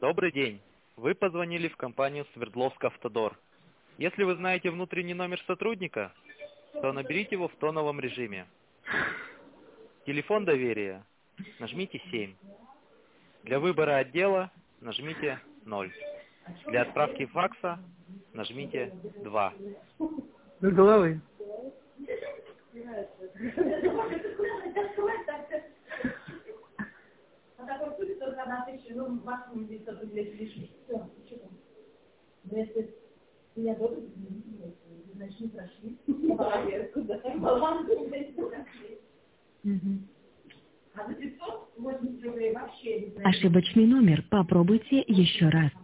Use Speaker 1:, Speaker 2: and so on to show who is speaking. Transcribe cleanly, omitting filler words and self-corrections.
Speaker 1: Добрый день. Вы позвонили в компанию Свердловск Автодор. Если вы знаете внутренний номер сотрудника, то наберите его в тоновом режиме. Телефон доверия. Нажмите 7. Для выбора отдела нажмите 0. Для отправки факса нажмите 2.
Speaker 2: До головы.
Speaker 3: Ошибочный номер. Попробуйте еще раз.